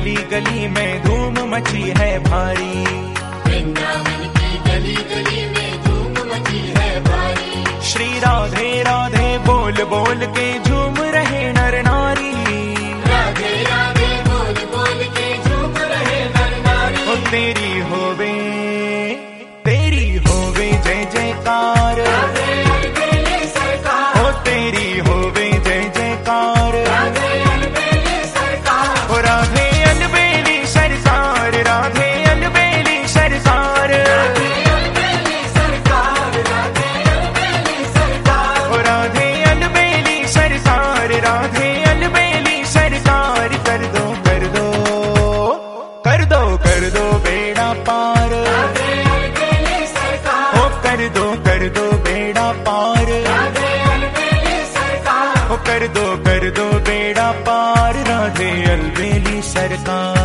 गली गली में धूम मची है भारी, वृंदावन की गली गली में धूम मची है भारी। श्री राधे राधे बोल बोल के झूम रहे नर नारी, राधे राधे बोल बोल के झूम रहे नर नारी। ओ तेरी होवे जय जयकार, राधे अलबेली सरकार, ओ तेरी होवे जय जयकार, राधे अलबेली सरकार, ओ राधे अलबेली सरकार, राधे अलबेली सरकार, राधे अलबेली सरकार, राधे अलबेली सरकार। ओ राधे अलबेली सरकार, राधे अलबेली सरकार। कर दो कर दो कर दो कर दो बेड़ा पार, राधे अलबेली सरकार, ओ कर दो बेड़ा पार, राधे अलबेली सरकार, ओ कर दो बेड़ा पार, राधे अलबेली सरकार।